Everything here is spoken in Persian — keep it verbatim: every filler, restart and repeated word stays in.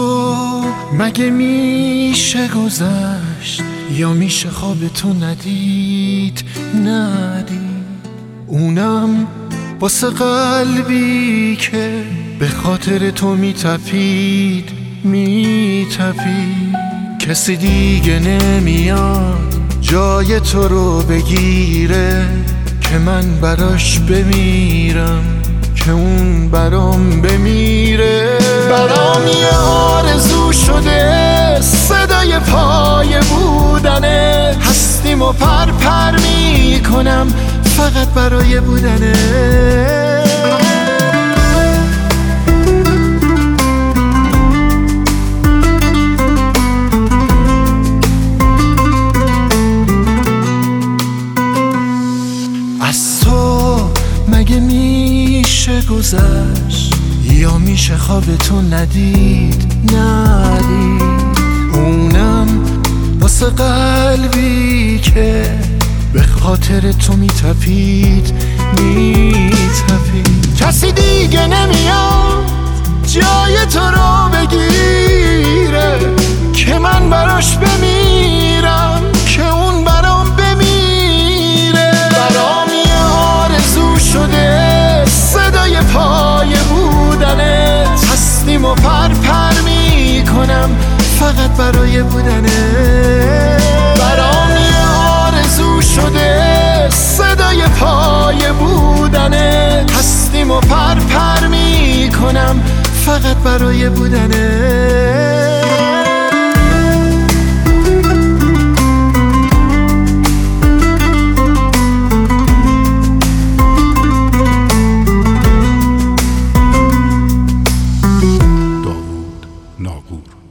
تو مگه میشه گذشت، یا میشه خواب تو ندید ندید اونم واسه قلبی که به خاطر تو میتپید میتپید. کسی دیگه نمیاد جای تو رو بگیره که من براش بمیرم، که اون برام بمیره. برام یه آرزو شده صدای پای بودنه، هستیم و پر پر میکنم فقط برای بودنه. از تو مگه میشه گذشت، یا میشه خواب تو ندید ندید اونم واسه قلبی که به خاطر تو میتپید میتپید. کسی دیگه نمیاد جای تو رو بگیره که من براش بمیرم، که اون برام بمیره. برام یه آرزو شده صدای پای بودنه، هستیم و پر پر میکنم فقط برای بودنه. برام یه آرزو شده صدای پای بودنه، هستیم و پر پر میکنم فقط برای بودنه. داوود ناگور.